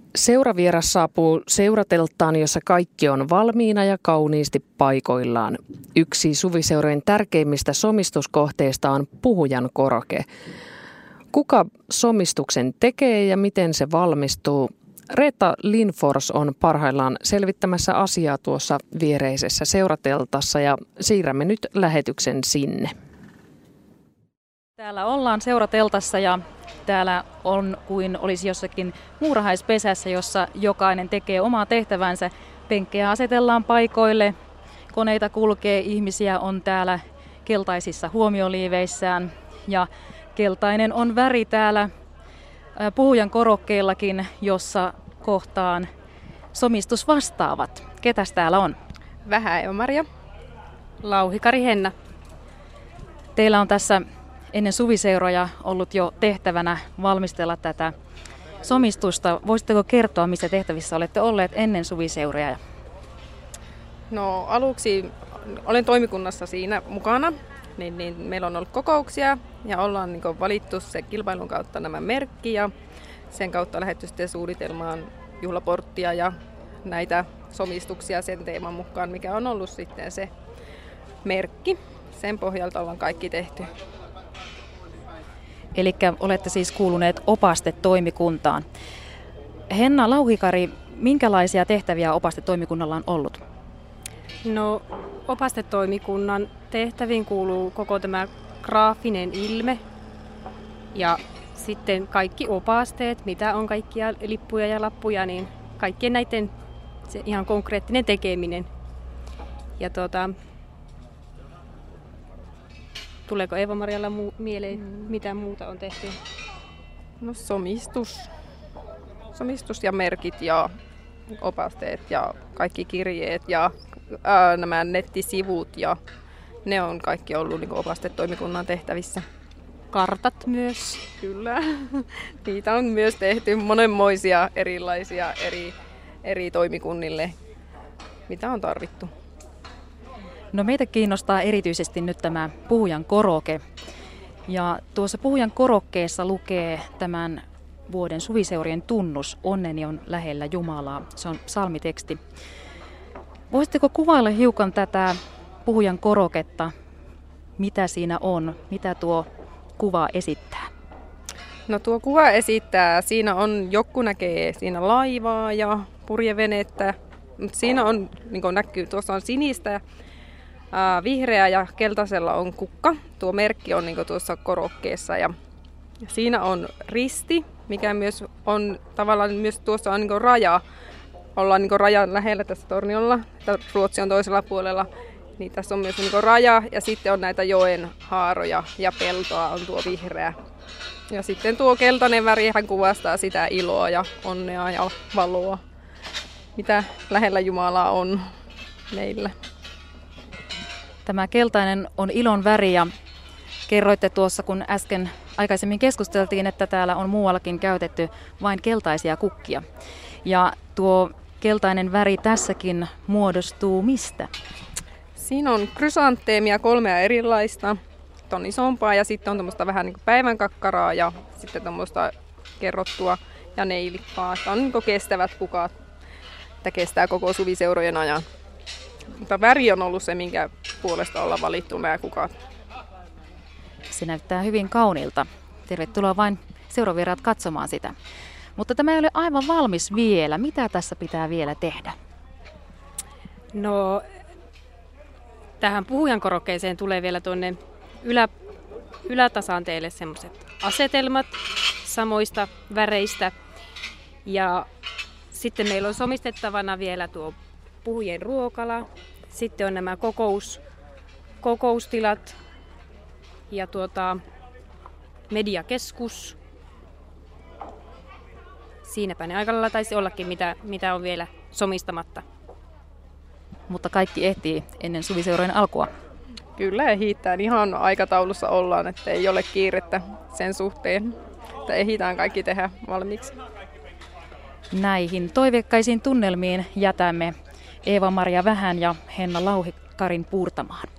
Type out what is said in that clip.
Seuravieras saapuu seuratelttaan, jossa kaikki on valmiina ja kauniisti paikoillaan. Yksi suviseurojen tärkeimmistä somistuskohteista on puhujan koroke. Kuka somistuksen tekee ja miten se valmistuu? Reetta Lindfors on parhaillaan selvittämässä asiaa tuossa viereisessä seurateltassa ja siirrämme nyt lähetyksen sinne. Täällä ollaan seurateltassa ja täällä on kuin olisi jossakin muurahaispesässä, jossa jokainen tekee omaa tehtävänsä. Penkkejä asetellaan paikoille, koneita kulkee, ihmisiä on täällä keltaisissa huomioliiveissään ja keltainen on väri täällä puhujan korokkeillakin, jossa kohtaan somistusvastaavat. Ketäs täällä on? Vähä Eeva-Maria. Lauhikari Henna. Teillä on tässä ennen suviseuroja ollut jo tehtävänä valmistella tätä somistusta. Voisitteko kertoa, missä tehtävissä olette olleet ennen suviseuroja? No aluksi olen toimikunnassa siinä mukana, niin meillä on ollut kokouksia ja ollaan valittu se kilpailun kautta nämä merkki ja sen kautta lähdetty sitten suunnitelmaan juhlaporttia ja näitä somistuksia sen teeman mukaan, mikä on ollut sitten se merkki. Sen pohjalta ollaan kaikki tehty. Eli olette siis kuuluneet opastetoimikuntaan. Henna Lauhikari, minkälaisia tehtäviä opastetoimikunnalla on ollut? No, opastetoimikunnan tehtäviin kuuluu koko tämä graafinen ilme ja sitten kaikki opasteet, mitä on kaikkia lippuja ja lappuja, niin kaikkien näiden se ihan konkreettinen tekeminen. Ja tuleeko Eeva-Marialla mieleen, mitä muuta on tehty? No somistus ja merkit ja opasteet ja kaikki kirjeet ja nämä nettisivut ja ne on kaikki ollut opastetoimikunnan tehtävissä. Kartat myös. Kyllä, niitä on myös tehty monenmoisia erilaisia eri toimikunnille, mitä on tarvittu. No meitä kiinnostaa erityisesti nyt tämä puhujan koroke. Ja tuossa puhujan korokkeessa lukee tämän vuoden suviseurien tunnus, onneni on lähellä Jumalaa. Se on psalmiteksti. Voisitteko kuvailla hiukan tätä puhujan koroketta? Mitä siinä on? Mitä tuo kuva esittää? No tuo kuva esittää, siinä on, joku näkee siinä laivaa ja purjevenettä. Siinä on, niin kuin näkyy, tuossa on sinistä, vihreä ja keltaisella on kukka. Tuo merkki on niin kuin tuossa korokkeessa ja siinä on risti, mikä myös on tavallaan myös tuossa on niin kuin raja. Ollaan niin kuin rajan lähellä tässä Torniolla, Ruotsi on toisella puolella. Niin tässä on myös niin kuin raja ja sitten on näitä joen haaroja ja peltoa on tuo vihreä. Ja sitten tuo keltainen väri hän kuvastaa sitä iloa ja onnea ja valoa, mitä lähellä Jumalaa on meillä. Tämä keltainen on ilon väri ja kerroitte tuossa, kun äsken aikaisemmin keskusteltiin, että täällä on muuallakin käytetty vain keltaisia kukkia. Ja tuo keltainen väri tässäkin muodostuu mistä? Siinä on krysanteemia 3 erilaista. On isompaa ja sitten on tuommoista vähän niin kuin päivänkakkaraa ja sitten tuommoista kerrottua ja neilikkaa. Tämä on niin kuin kestävät kukat, että kestää koko suviseurojen ajan. Mutta väri on ollut se, minkä puolesta ollaan valittu nämä kukat. Se näyttää hyvin kauniilta. Tervetuloa vain seuravieraat katsomaan sitä. Mutta tämä ei ole aivan valmis vielä. Mitä tässä pitää vielä tehdä? No, tähän puhujan korokkeeseen tulee vielä tuonne ylätasaan teille semmoiset asetelmat samoista väreistä. Ja sitten meillä on somistettavana vielä tuo puhujien ruokala. Sitten on nämä kokoustilat ja mediakeskus. Siinäpä ne aika lailla taisi ollakin, mitä on vielä somistamatta. Mutta kaikki ehtii ennen suviseurojen alkua. Kyllä ehditään. Ihan aikataulussa ollaan, että ei ole kiirettä sen suhteen, että ehditään kaikki tehdä valmiiksi. Näihin toiveikkaisiin tunnelmiin jätämme Eeva-Maria Vähän ja Henna Lauhikarin puurtamaan.